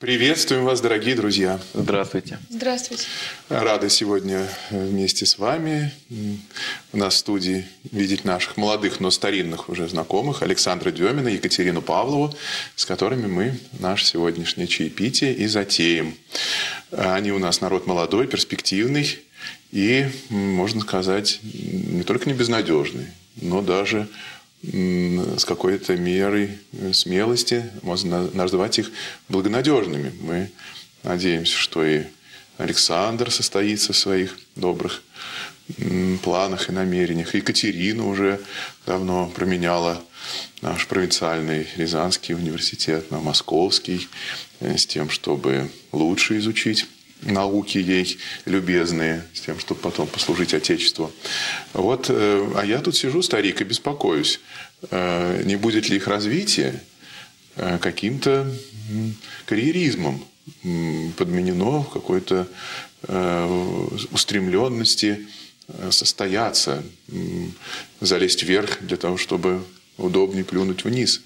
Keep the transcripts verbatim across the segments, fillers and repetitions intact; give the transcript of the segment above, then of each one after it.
Приветствуем вас, дорогие друзья. Здравствуйте. Здравствуйте. Рады сегодня вместе с вами у нас в студии видеть наших молодых, но старинных уже знакомых Александра Демина, Екатерину Павлову, с которыми мы наше сегодняшнее чаепитие и затеем. Они у нас народ молодой, перспективный и, можно сказать, не только не безнадежный, но даже с какой-то мерой смелости можно назвать их благонадежными. Мы надеемся, что и Александр состоится в своих добрых планах и намерениях. Екатерина уже давно променяла наш провинциальный Рязанский университет на Московский с тем, чтобы лучше изучить науки ей любезные, с тем, чтобы потом послужить Отечеству. Вот, а я тут сижу, старик, и беспокоюсь, не будет ли их развитие каким-то карьеризмом подменено в какой-то устремленности состояться, залезть вверх для того, чтобы удобнее плюнуть вниз.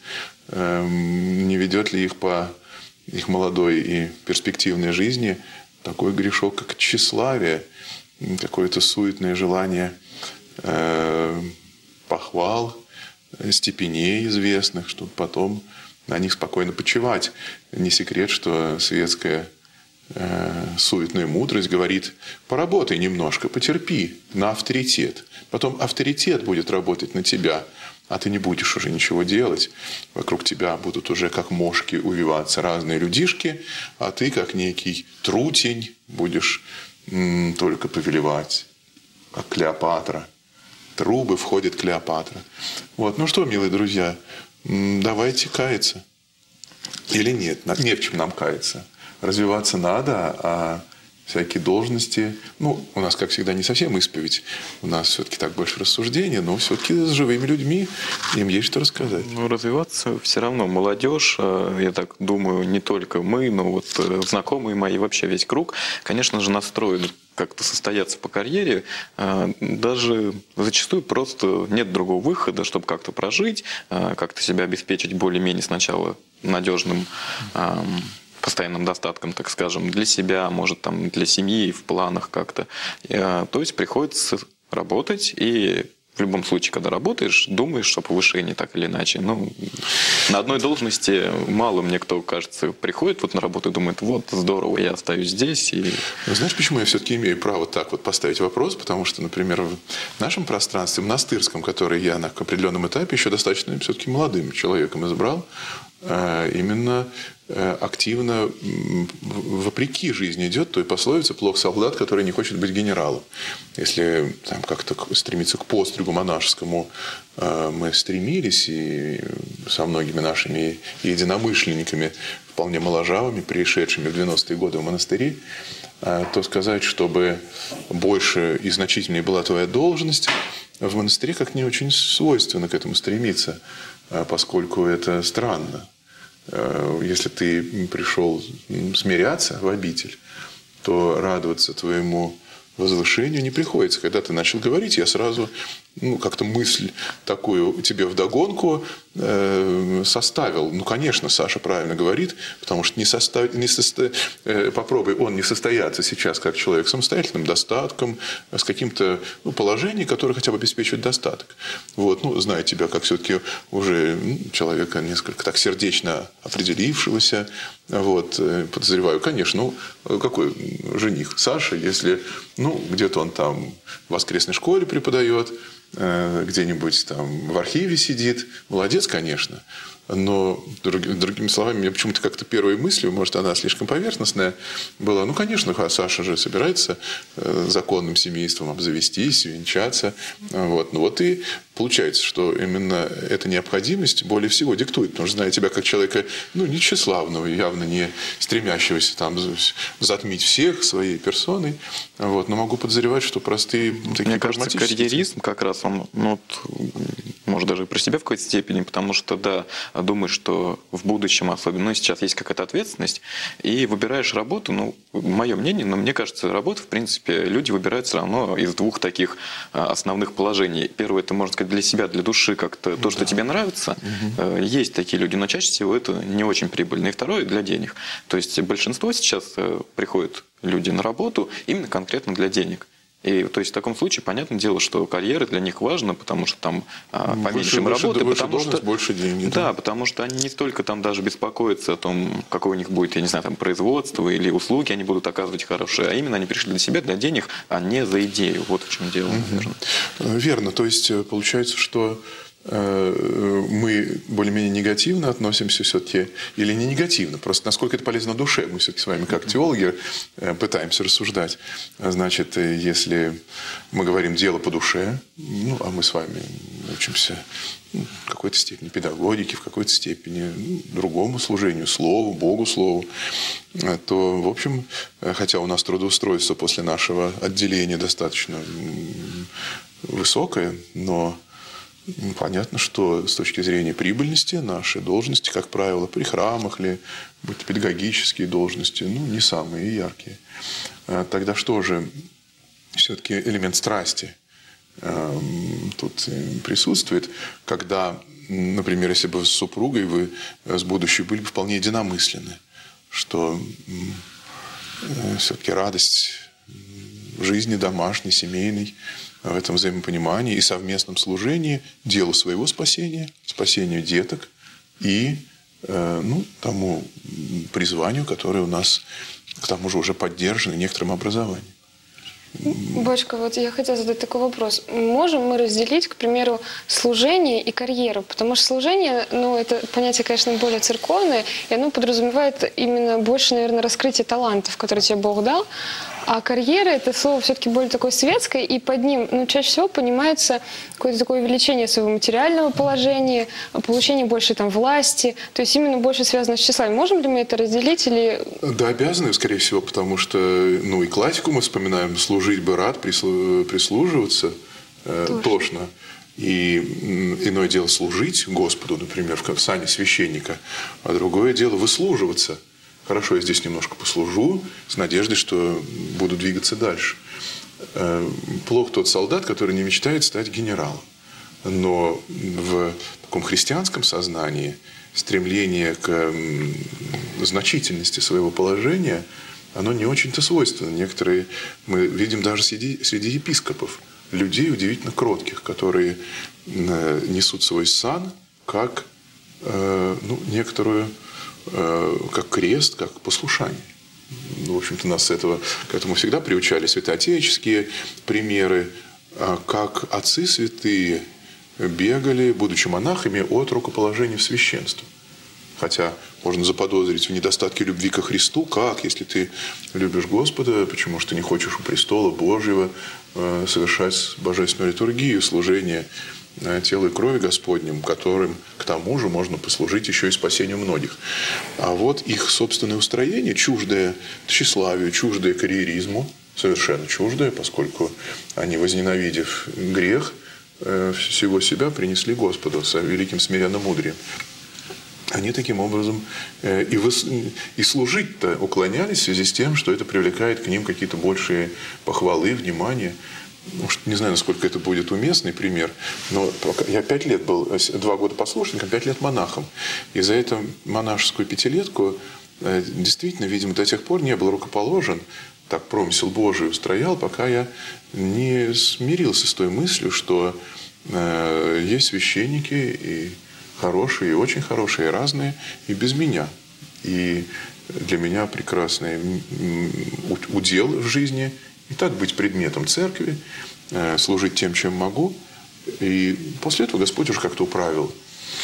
Не ведет ли их по их молодой и перспективной жизни такой грешок, как тщеславие, какое-то суетное желание э, похвал, степеней известных, чтобы потом на них спокойно почивать. Не секрет, что светская э, суетная мудрость говорит: поработай немножко, потерпи на авторитет. Потом авторитет будет работать на тебя, а ты не будешь уже ничего делать. Вокруг тебя будут уже как мошки увиваться разные людишки, а ты, как некий трутень, будешь м, только повелевать, как Клеопатра. Трубы входит Клеопатра. Вот. Ну что, милые друзья, м, давайте каяться. Или нет? Не в чем нам каяться. Развиваться надо, а всякие должности. Ну, у нас, как всегда, не совсем исповедь. У нас все-таки так больше рассуждения, но все-таки с живыми людьми им есть что рассказать. Ну, развиваться все равно молодежь, я так думаю, не только мы, но вот знакомые мои, вообще весь круг, конечно же, настроены как-то состояться по карьере. Даже зачастую просто нет другого выхода, чтобы как-то прожить, как-то себя обеспечить более-менее сначала надежным постоянным достатком, так скажем, для себя, может, там, для семьи, в планах как-то. То есть приходится работать, и в любом случае, когда работаешь, думаешь о повышении так или иначе. Ну, на одной должности мало мне кто, кажется, приходит вот на работу и думает: вот, здорово, я остаюсь здесь. И... Знаешь, почему я все-таки имею право так вот поставить вопрос? Потому что, например, в нашем пространстве, монастырском, которое я на определенном этапе еще достаточно все-таки молодым человеком избрал, именно активно, вопреки жизни идет той пословице: плох солдат, который не хочет быть генералом. Если там как-то стремиться к постригу монашескому мы стремились, и со многими нашими единомышленниками, вполне моложавыми, пришедшими в девяностые годы в монастыри, то сказать, чтобы больше и значительнее была твоя должность, в монастыре как не очень свойственно к этому стремиться, поскольку это странно. Если ты пришел смиряться в обитель, то радоваться твоему возвышению не приходится. Когда ты начал говорить, я сразу, ну, как-то мысль такую тебе вдогонку э, составил. Ну, конечно, Саша правильно говорит, потому что не состав... не состо... э, попробуй он не состояться сейчас как человек с самостоятельным достатком, с каким-то, ну, положением, которое хотя бы обеспечивает достаток. Вот, ну, зная тебя как все-таки уже, ну, человека несколько так сердечно определившегося, вот, подозреваю, конечно, ну, какой жених Саша, если, ну, где-то он там в воскресной школе преподает, где-нибудь там в архиве сидит. Молодец, конечно. Но, другими словами, мне почему-то как-то первой мыслью, может, она слишком поверхностная, была: ну, конечно, Саша же собирается законным семейством обзавестись, венчаться. Вот. Ну, вот и получается, что именно эта необходимость более всего диктует. Потому что, зная тебя как человека, ну, не тщеславного, явно не стремящегося там затмить всех своей персоной, вот, но могу подозревать, что простые такие Мне кажется, карьеризм как раз, он, ну, вот, может, даже про себя в какой-то степени, потому что, да, думаешь, что в будущем особенно, ну, сейчас есть какая-то ответственность, и выбираешь работу, ну, мое мнение, но мне кажется, работу, в принципе, люди выбирают все равно из двух таких основных положений. Первое, это, можно сказать, для себя, для души, как-то то, что да. тебе нравится. Угу. Есть такие люди, но чаще всего это не очень прибыльно. И второе, для денег. То есть большинство сейчас приходят люди на работу именно конкретно для денег. И то есть в таком случае, понятное дело, что карьера для них важна, потому что там ну, поменьше им работы, больше потому что больше денег. Да, да, потому что они не столько там даже беспокоятся о том, какое у них будет, я не знаю, там производство или услуги они будут оказывать хорошие, а именно они пришли для себя, для денег, а не за идею. Вот в чем дело, угу. наверное. Верно. То есть получается, что мы более-менее негативно относимся все-таки, или не негативно, просто насколько это полезно душе. Мы все-таки с вами, как теологи, пытаемся рассуждать. Значит, если мы говорим «дело по душе», ну, а мы с вами учимся в какой-то степени педагогики, в какой-то степени ну, другому служению, Слову, Богу Слову, то, в общем, хотя у нас трудоустройство после нашего отделения достаточно высокое, но понятно, что с точки зрения прибыльности наши должности, как правило, при храмах или будь то педагогические должности, ну, не самые яркие. Тогда что же все-таки элемент страсти тут присутствует, когда, например, если бы с супругой вы с будущей были бы вполне единомысленны, что все-таки радость жизни домашней, семейной, в этом взаимопонимании и совместном служении делу своего спасения, спасению деток и э, ну, тому призванию, которое у нас, к тому же, уже поддержано некоторым образованием. Бочка, вот я хотела задать такой вопрос. Можем мы разделить, к примеру, служение и карьеру? Потому что служение, ну, это понятие, конечно, более церковное, и оно подразумевает именно больше, наверное, раскрытие талантов, которые тебе Бог дал. А карьера – это слово все-таки более такое светское, и под ним ну, чаще всего понимается какое-то такое увеличение своего материального положения, получение больше там, власти, то есть именно больше связано с числами. Можем ли мы это разделить? Или... Да, обязаны, скорее всего, потому что ну, и классику мы вспоминаем «служить бы рад, прислуживаться э, тошно». И иное дело служить Господу, например, в сане священника, а другое дело выслуживаться. Хорошо, я здесь немножко послужу, с надеждой, что буду двигаться дальше. Плох тот солдат, который не мечтает стать генералом. Но в таком христианском сознании стремление к значительности своего положения, оно не очень-то свойственно. Некоторые мы видим даже среди, среди епископов, людей удивительно кротких, которые несут свой сан как ну, некоторую... как крест, как послушание. В общем-то, нас этого, к этому всегда приучали святоотеческие примеры, как отцы святые бегали, будучи монахами, от рукоположения в священство. Хотя можно заподозрить в недостатке любви ко Христу, как, если ты любишь Господа, почему же ты не хочешь у престола Божьего совершать божественную литургию, служение тела и крови Господним, которым, к тому же, можно послужить еще и спасению многих. А вот их собственное устроение, чуждое тщеславию, чуждое карьеризму, совершенно чуждое, поскольку они, возненавидев грех, всего себя принесли Господу с великим смиренным мудрием. Они таким образом и, выс... и служить-то уклонялись в связи с тем, что это привлекает к ним какие-то большие похвалы, внимание. Не знаю, насколько это будет уместный пример, но я пять лет был, два года послушником, пять лет монахом. И за эту монашескую пятилетку действительно, видимо, до тех пор не был рукоположен, так промысел Божий устроял, пока я не смирился с той мыслью, что есть священники и хорошие, и очень хорошие, и разные, и без меня. И для меня прекрасный удел в жизни – и так быть предметом церкви, служить тем, чем могу. И после этого Господь уже как-то управил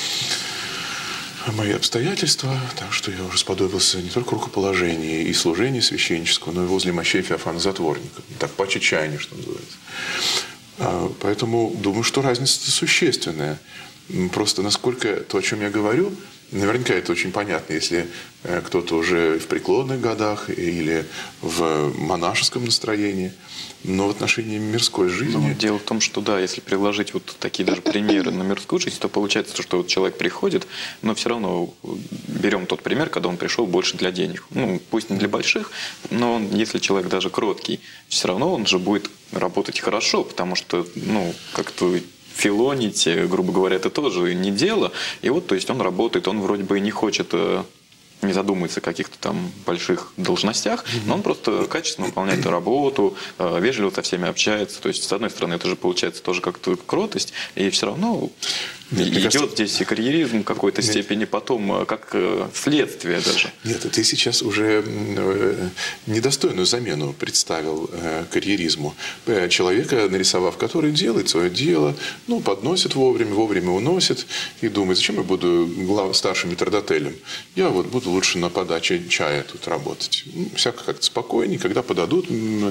мои обстоятельства, так что я уже сподобился не только рукоположения и служения священнического, но и возле мощей Феофана Затворника. Так, по чечаянию, что называется. Поэтому думаю, что разница существенная. Просто насколько то, о чем я говорю, Наверняка это очень понятно, если кто-то уже в преклонных годах или в монашеском настроении. Но в отношении мирской жизни... Ну, дело в том, что да, если приложить вот такие даже примеры на мирскую жизнь, то получается, что вот человек приходит, но все равно берем тот пример, когда он пришел больше для денег. Ну, пусть не для больших, но он, если человек даже кроткий, все равно он же будет работать хорошо, потому что, ну, как-то... филонить, грубо говоря, это тоже не дело. И вот, то есть он работает, он вроде бы и не хочет, не задумывается о каких-то там больших должностях, но он просто качественно выполняет работу, вежливо со всеми общается. То есть, с одной стороны, это же получается тоже как-то кротость, и все равно Нет, идет кажется... здесь и карьеризм в какой-то Нет. степени, потом как следствие даже. Нет, ты сейчас уже недостойную замену представил карьеризму. Человека, нарисовав, который делает свое дело, ну, подносит вовремя, вовремя уносит и думает, зачем я буду глав... старшим метрдотелем? Я вот буду лучше на подаче чая тут работать. Ну, всяко как-то спокойнее, когда подадут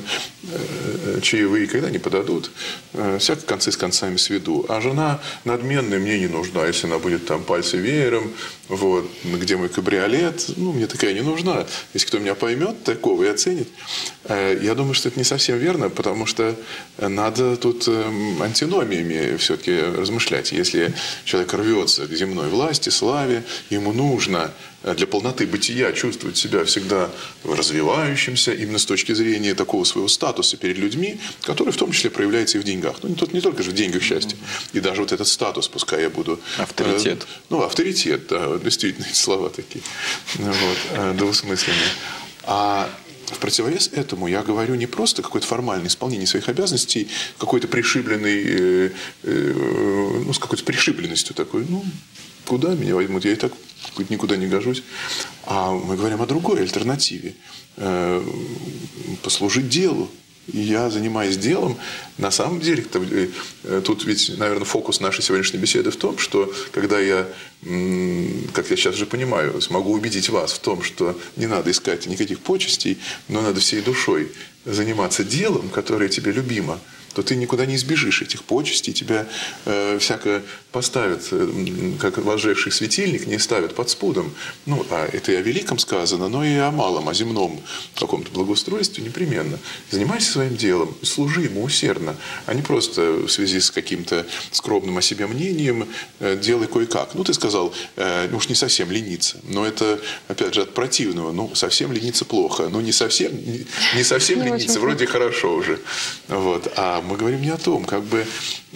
чаевые, когда не подадут, всяко концы с концами сведу. А жена надменная мне не нужна, если она будет там пальцы веером, вот, где мой кабриолет, ну, мне такая не нужна. Если кто меня поймет такого и оценит. Я думаю, что это не совсем верно, потому что надо тут антиномиями все-таки размышлять. Если человек рвется к земной власти, славе, ему нужно для полноты бытия чувствовать себя всегда развивающимся, именно с точки зрения такого своего статуса перед людьми, который в том числе проявляется и в деньгах. Ну, не, не только же в деньгах счастье. И даже вот этот статус, пускай я буду... Авторитет. Э, ну, авторитет, да, действительно, эти слова такие. Вот, э, двусмысленные. А в противовес этому я говорю не просто какое-то формальное исполнение своих обязанностей, какой-то пришибленный, э, э, ну, с какой-то пришибленностью такой, ну, куда меня возьмут, я и так никуда не гожусь. А мы говорим о другой альтернативе. Э, послужить делу. И я, занимаясь делом, на самом деле, тут ведь, наверное, фокус нашей сегодняшней беседы в том, что когда я, как я сейчас же понимаю, смогу убедить вас в том, что не надо искать никаких почестей, но надо всей душой заниматься делом, которое тебе любимо, то ты никуда не избежишь этих почестей, тебя э, всяко поставят, э, как возжевший светильник, не ставят под спудом. Ну, а это и о великом сказано, но и о малом, о земном каком-то благоустройстве непременно. Занимайся своим делом, служи ему усердно, а не просто в связи с каким-то скромным о себе мнением э, делай кое-как. Ну, ты сказал, э, уж не совсем лениться, но это, опять же, от противного. Ну, совсем лениться плохо, ну, не совсем, не, не совсем лениться, вроде хорошо уже. Вот. А мы говорим не о том, как бы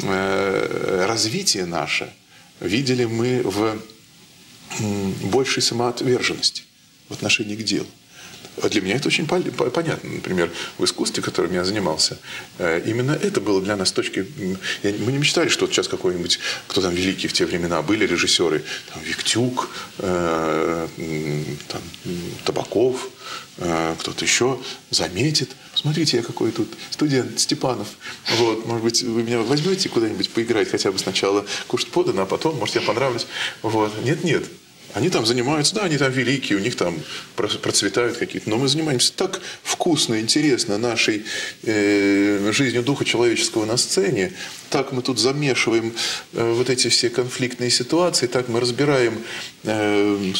э, развитие наше видели мы в м, большей самоотверженности в отношении к делу. Для меня это очень понятно. Например, в искусстве, которым я занимался, именно это было для нас точкой... Мы не мечтали, что вот сейчас какой-нибудь, кто там великий в те времена были, режиссеры, там, Виктюк, э, там, Табаков, э, кто-то еще заметит. Посмотрите, я какой тут студент Степанов. Вот, может быть, вы меня возьмете куда-нибудь поиграть, хотя бы сначала кушать подано, а потом, может, я понравлюсь. Вот. Нет-нет. Они там занимаются, да, они там великие, у них там процветают какие-то. Но мы занимаемся так вкусно, интересно нашей э, жизнью духа человеческого на сцене. Так мы тут замешиваем э, вот эти все конфликтные ситуации, так мы разбираем э,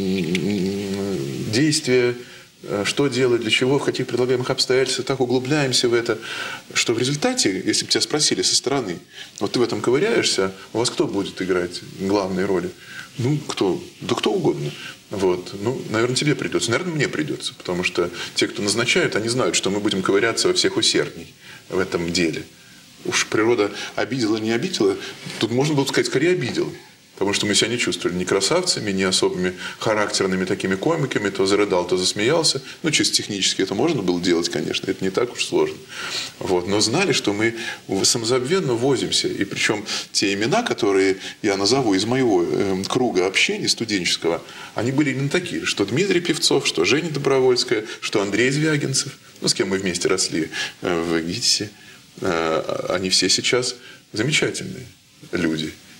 действия, что делать, для чего, в каких предлагаемых обстоятельствах, так углубляемся в это, что в результате, если бы тебя спросили со стороны, вот ты в этом ковыряешься, у вас кто будет играть главные роли? Ну, кто? Да кто угодно. Вот. Ну, наверное, тебе придется. Наверное, мне придется. Потому что те, кто назначают, они знают, что мы будем ковыряться во всех усердней в этом деле. Уж природа обидела, не обидела. Тут можно было сказать, скорее обидела. Потому что мы себя не чувствовали ни красавцами, ни особыми характерными такими комиками. То зарыдал, то засмеялся. Ну, чисто технически это можно было делать, конечно. Это не так уж сложно. Вот. Но знали, что мы самозабвенно возимся. И причем те имена, которые я назову из моего э, круга общения студенческого, они были именно такие. Что Дмитрий Певцов, что Женя Добровольская, что Андрей Звягинцев. Ну, с кем мы вместе росли э, в ГИТИСе. Э, они все сейчас замечательные люди.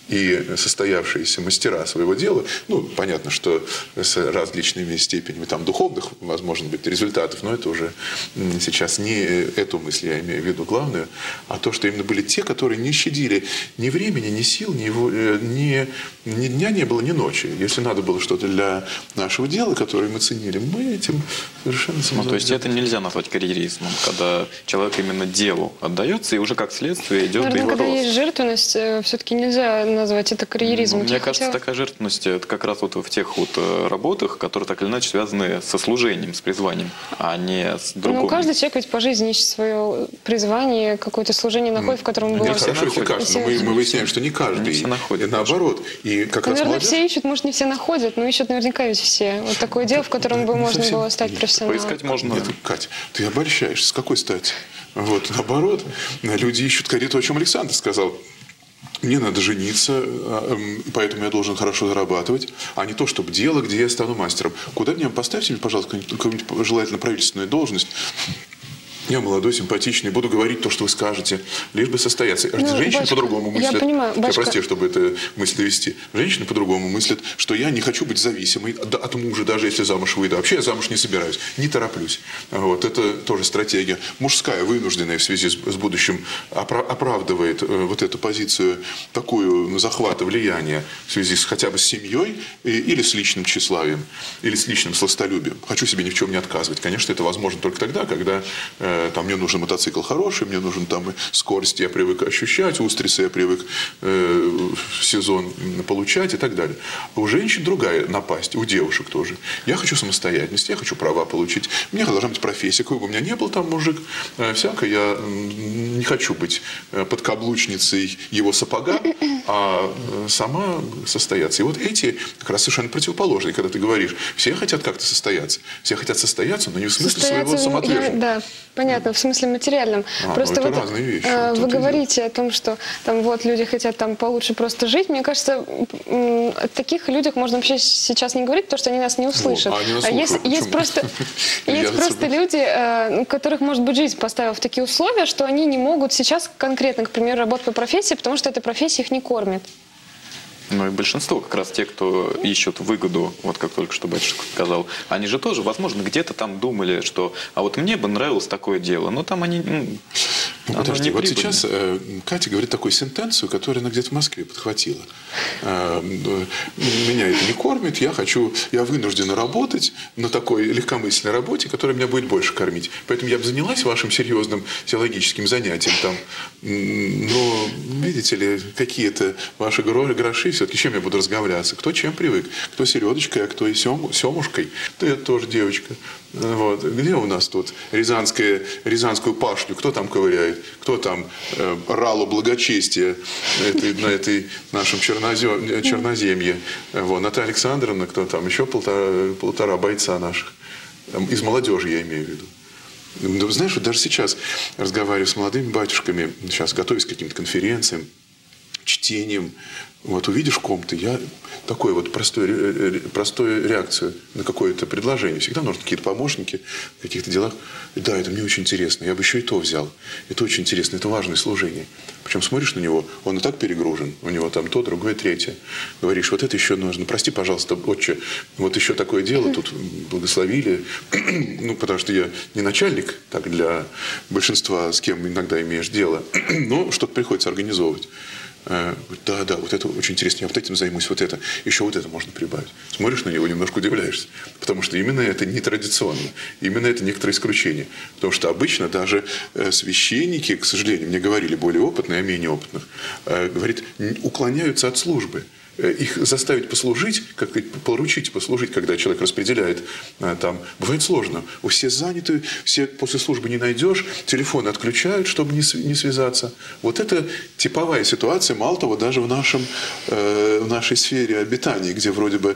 и состоявшиеся мастера своего дела, ну, понятно, что с различными степенями там, духовных, возможно быть, результатов, но это уже сейчас не эту мысль я имею в виду главную, а то, что именно были те, которые не щадили ни времени, ни сил, ни, ни, ни дня не было, ни ночи. Если надо было что-то для нашего дела, которое мы ценили, мы этим совершенно самозабвенно. Ну, то есть это нельзя назвать карьеризмом, когда человек именно делу отдается, и уже как следствие идет Наверное, его когда рост. есть жертвенность, все-таки нельзя назвать это карьеризмом. Ну, мне Я кажется, хотела- такая жертвенность это как раз вот в тех вот э, работах, которые так или иначе связаны со служением, с призванием, а не с другим. Ну, каждый человек ведь по жизни ищет свое призвание, какое-то служение находит, в котором Нет, было... хорошо, если находят. каждый, но мы, мы выясняем, что не каждый. Не все находят, И наоборот. И как раз Наверное, молодежь... все ищут, может, не все находят, но ищут наверняка ведь все. Вот такое дело, в котором бы Не можно совсем. было стать Нет, профессионалом. Поискать можно. Нет, Катя, ты обольщаешь. С какой стати? Вот, наоборот, люди ищут скорее то, о чем Александр сказал. Мне надо жениться, поэтому я должен хорошо зарабатывать, а не то, чтобы дело, где я стану мастером. Куда мне поставьте мне, пожалуйста, какую-нибудь желательно правительственную должность. Я молодой, симпатичный, буду говорить то, что вы скажете, лишь бы состояться. Ну, Женщины батюшка, по-другому я мыслят. понимаю, батюшка. Прости, чтобы эту мысль довести. Женщины по-другому мыслят, что я не хочу быть зависимой от мужа, даже если замуж выйду. Вообще я замуж не собираюсь, не тороплюсь. Вот. Это тоже стратегия мужская, вынужденная в связи с, с будущим, опра- оправдывает э, вот эту позицию такую захвата влияния в связи с, хотя бы с семьей и, или с личным тщеславием, или с личным сластолюбием. Хочу себе ни в чем не отказывать. Конечно, это возможно только тогда, когда э, там, мне нужен мотоцикл хороший, мне нужен там скорость, я привык ощущать, устрицы я привык э, в сезон получать и так далее. А у женщин другая напасть, у девушек тоже. Я хочу самостоятельность, я хочу права получить. У меня должна быть профессия, какой бы у меня не был там мужик, э, всякое, я не хочу быть подкаблучницей его сапога, а сама состояться. И вот эти как раз совершенно противоположные, когда ты говоришь, все хотят как-то состояться. Все хотят состояться, но не в смысле своего Состояться, самоотвержения. я- Да, понятно, в смысле материальном. А, Просто ну это вот разные вещи. э, Вот вы это и говорите о том, что там вот люди хотят там получше просто жить. Мне кажется, м, о таких людях можно вообще сейчас не говорить, потому что они нас не услышат. а они нас А есть, слушают. есть Почему? просто, Я есть за просто собой. люди, э, у которых, может быть, жизнь поставила в такие условия, что они не могут сейчас конкретно, к примеру, работать по профессии, потому что эта профессия их не кормит. Ну и большинство, как раз те, кто ищут выгоду, вот как только что батюшка сказал, они же тоже, возможно, где-то там думали, что а вот мне бы нравилось такое дело, но там они... Ну, Ну, оно подожди, не вот прибыльно. сейчас э, Катя говорит такую сентенцию, которую она где-то в Москве подхватила. Э, э, меня это не кормит, я хочу, я вынуждена работать на такой легкомысленной работе, которая меня будет больше кормить. Поэтому я бы занялась вашим серьезным теологическим занятием там. М, Но, видите ли, какие-то ваши гро- гроши, все-таки чем я буду разговляться? Кто чем привык? Кто селедочкой, а кто и сем, семушкой? Да это тоже девочка. Вот. Где у нас тут Рязанская, Рязанскую пашню? Кто там ковыряет? Кто там э, ралу благочестия этой, на этой нашем чернозем, черноземье? Вот. Наталья Александровна, кто там? Еще полтора, полтора бойца наших. Из молодежи я имею в виду. Ну, знаешь, вот даже сейчас разговариваю с молодыми батюшками, сейчас готовясь к каким-то конференциям, чтением, вот увидишь в ком-то, я такой вот простой, простую реакцию на какое-то предложение. Всегда нужны какие-то помощники в каких-то делах. И да, это мне очень интересно. Я бы еще и то взял. Это очень интересно. Это важное служение. Причем смотришь на него, он и так перегружен. У него там то, другое, третье. Говоришь, вот это еще нужно. Прости, пожалуйста, отче, вот еще такое дело. Тут благословили. Ну, потому что я не начальник, так для большинства, с кем иногда имеешь дело. Но что-то приходится организовывать. Да, да, вот это очень интересно, я вот этим займусь, вот это, еще вот это можно прибавить. Смотришь на него, немножко удивляешься, потому что именно это нетрадиционно, именно это некоторое исключение. Потому что обычно даже священники, к сожалению, мне говорили более опытные, а менее опытных, говорит, уклоняются от службы. Их заставить послужить, как поручить послужить, когда человек распределяет, там, бывает сложно. У все заняты, все после службы не найдешь, телефоны отключают, чтобы не связаться. Вот это типовая ситуация, мало того, даже в, нашем, в нашей сфере обитания, где вроде бы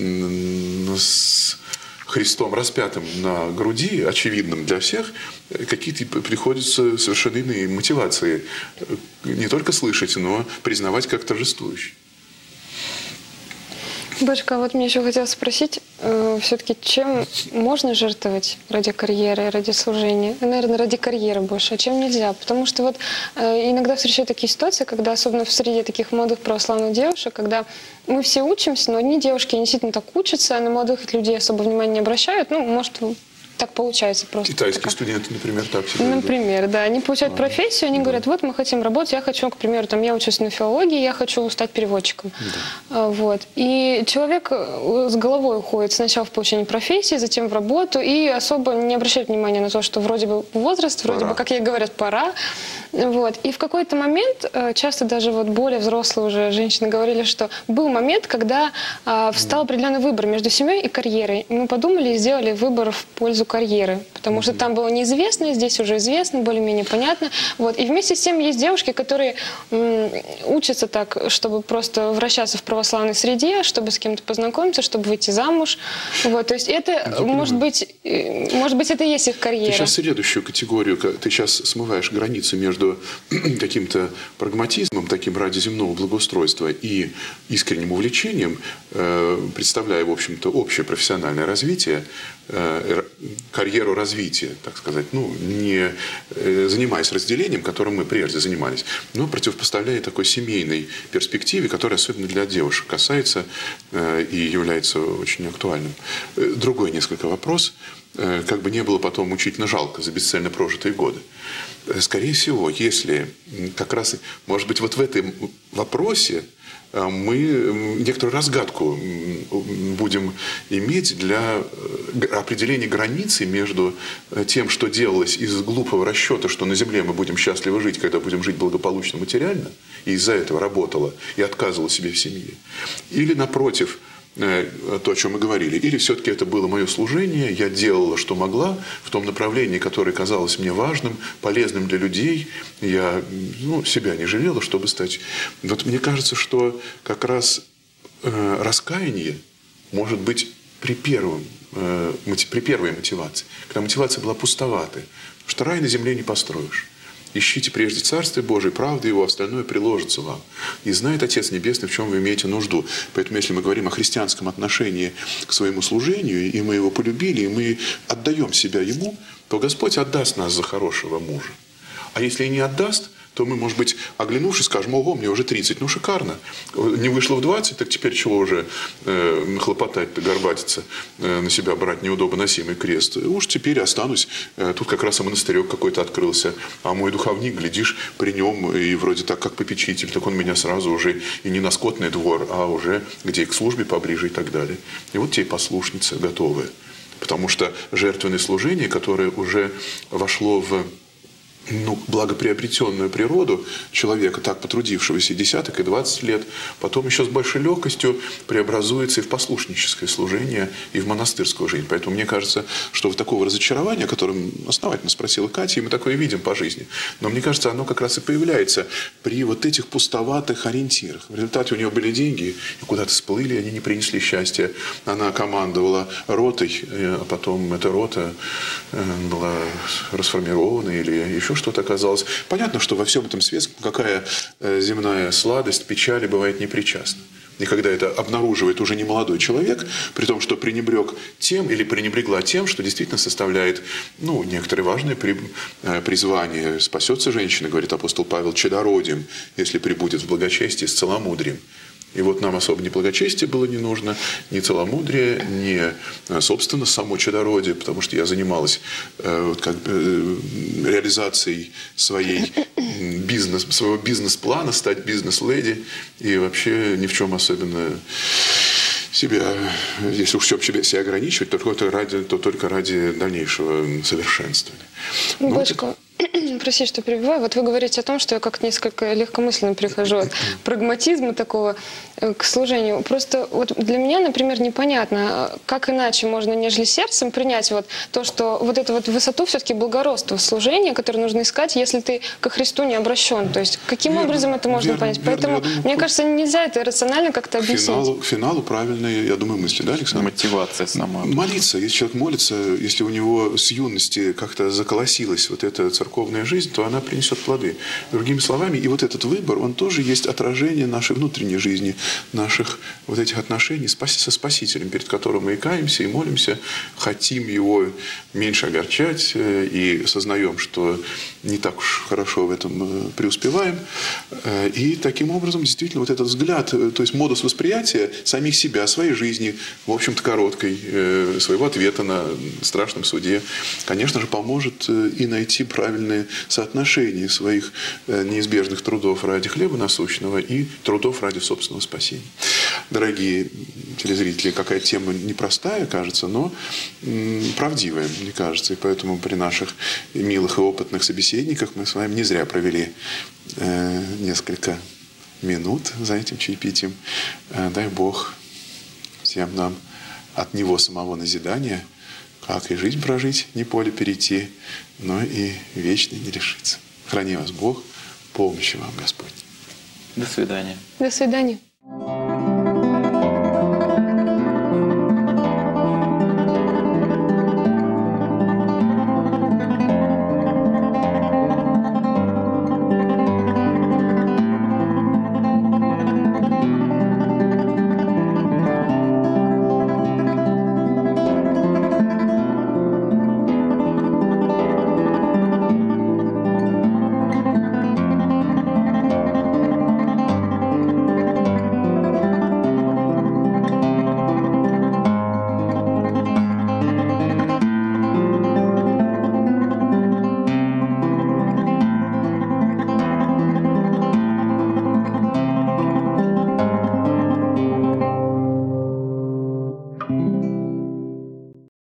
с Христом распятым на груди, очевидным для всех, какие-то приходятся совершенно иные мотивации. Не только слышать, но признавать как торжествующие. Бочка, вот мне еще хотелось спросить, э, все-таки чем можно жертвовать ради карьеры, ради служения? Наверное, ради карьеры больше, а чем нельзя? Потому что вот э, иногда встречаю такие ситуации, когда, особенно в среде таких молодых православных девушек, когда мы все учимся, но одни девушки действительно так учатся, а на молодых людей особо внимания не обращают. Ну, может, так получается просто. Китайские такая... студенты, например, так себя ведут. Например, да. Они получают а, профессию, они да. говорят, вот мы хотим работать, я хочу, к примеру, там, я учусь на филологии, я хочу стать переводчиком. Да. Вот. И человек с головой уходит сначала в получение профессии, затем в работу, и особо не обращает внимания на то, что вроде бы возраст, вроде пора. бы, как ей говорят, пора. Вот. И в какой-то момент, часто даже вот более взрослые уже женщины говорили, что был момент, когда а, встал определенный выбор между семьей и карьерой. И мы подумали и сделали выбор в пользу карьеры, потому mm-hmm. что там было неизвестно, здесь уже известно, более-менее понятно. Вот. И вместе с тем есть девушки, которые м, учатся так, чтобы просто вращаться в православной среде, чтобы с кем-то познакомиться, чтобы выйти замуж. Вот. То есть это, Я может быть, может быть, это и есть их карьера. Ты сейчас следующую категорию, ты сейчас смываешь границу между каким-то прагматизмом, таким ради земного благоустройства, и искренним увлечением, представляя, в общем-то, общее профессиональное развитие, карьеру развития, так сказать, ну, не занимаясь разделением, которым мы прежде занимались, но противопоставляя такой семейной перспективе, которая особенно для девушек касается и является очень актуальным. Другой несколько вопрос. Как бы не было потом мучительно жалко за бесцельно прожитые годы. Скорее всего, если как раз, может быть, вот в этом вопросе мы некоторую разгадку будем иметь для определения границы между тем, что делалось из глупого расчета, что на земле мы будем счастливо жить, когда будем жить благополучно материально, и из-за этого работала и отказывала себе в семье. Или, напротив, то, о чем мы говорили. Или все-таки это было мое служение, я делала, что могла, в том направлении, которое казалось мне важным, полезным для людей. Я ну, себя не жалела, чтобы стать... Вот мне кажется, что как раз э, раскаяние может быть при, первом, э, при первой мотивации, когда мотивация была пустоватая, потому что рай на земле не построишь. Ищите прежде Царствие Божие, правда Его, остальное приложится вам. И знает Отец Небесный, в чем вы имеете нужду. Поэтому, если мы говорим о христианском отношении к своему служению, и мы его полюбили, и мы отдаем себя Ему, то Господь отдаст нас за хорошего мужа. А если и не отдаст, то мы, может быть, оглянувшись, скажем, ого, мне уже тридцать, ну шикарно. Не вышло в двадцать, так теперь чего уже э, хлопотать-то, горбатиться, э, на себя брать неудобоносимый крест. Уж теперь останусь. Э, тут как раз и монастырек какой-то открылся. А мой духовник, глядишь, при нем, и вроде так, как попечитель, так он меня сразу уже и не на скотный двор, а уже где и к службе поближе и так далее. И вот тебе послушница готовая. Потому что жертвенное служение, которое уже вошло в... ну, благоприобретенную природу человека, так потрудившегося и десяток, и двадцать лет, потом еще с большой легкостью преобразуется и в послушническое служение, и в монастырскую жизнь. Поэтому мне кажется, что вот такого разочарования, о котором основательно спросила Катя, и мы такое видим по жизни, но мне кажется, оно как раз и появляется при вот этих пустоватых ориентирах. В результате у нее были деньги, и куда-то сплыли, они не принесли счастья. Она командовала ротой, а потом эта рота была расформирована или еще что-то оказалось. Понятно, что во всем этом светском какая земная сладость, печали бывает непричастна. И когда это обнаруживает уже не молодой человек, при том, что пренебрег тем или пренебрегла тем, что действительно составляет ну, некоторые важные призвания. Спасется женщина, говорит апостол Павел, чадородием, если пребудет в благочестии с целомудрием. И вот нам особо ни благочестие было не нужно, ни целомудрие, ни, собственно, само чадородие, потому что я занималась э, как бы, э, реализацией своей бизнес, своего бизнес-плана, стать бизнес-леди, и вообще ни в чем особенно себя, если уж все себя ограничивать, то только ради, то только ради дальнейшего совершенствования. Бочка, прости, что перебиваю. Вот вы говорите о том, что я как-то несколько легкомысленно прихожу от прагматизма такого к служению. Просто вот для меня, например, непонятно, как иначе можно, нежели сердцем, принять вот то, что вот эту вот высоту все-таки благородства служения, которое нужно искать, если ты ко Христу не обращен. То есть каким верно, образом это можно верно, понять? Верно, Поэтому, думаю, мне кажется, нельзя это рационально как-то объяснить. К финалу, к финалу правильные, я думаю, мысли, да, Александр? Мотивация сама. Молиться. Если человек молится, если у него с юности как-то заколосилась вот эта церковь, церковная жизнь, то она принесет плоды. Другими словами, и вот этот выбор, он тоже есть отражение нашей внутренней жизни, наших вот этих отношений со Спасителем, перед которым мы и каемся, и молимся, хотим Его меньше огорчать, и сознаем, что не так уж хорошо в этом преуспеваем. И таким образом, действительно, вот этот взгляд, то есть модус восприятия самих себя, своей жизни, в общем-то, короткой, своего ответа на страшном суде, конечно же, поможет и найти правильное соотношение своих неизбежных трудов ради хлеба насущного и трудов ради собственного спасения. Дорогие телезрители, какая тема непростая, кажется, но правдивая, мне кажется. И поэтому при наших милых и опытных собеседниках мы с вами не зря провели несколько минут за этим чаепитием. Дай Бог всем нам от Него самого назидания, как и жизнь прожить, не поле перейти, но и вечной не лишиться. Храни вас Бог, помощи вам Господь. До свидания. До свидания.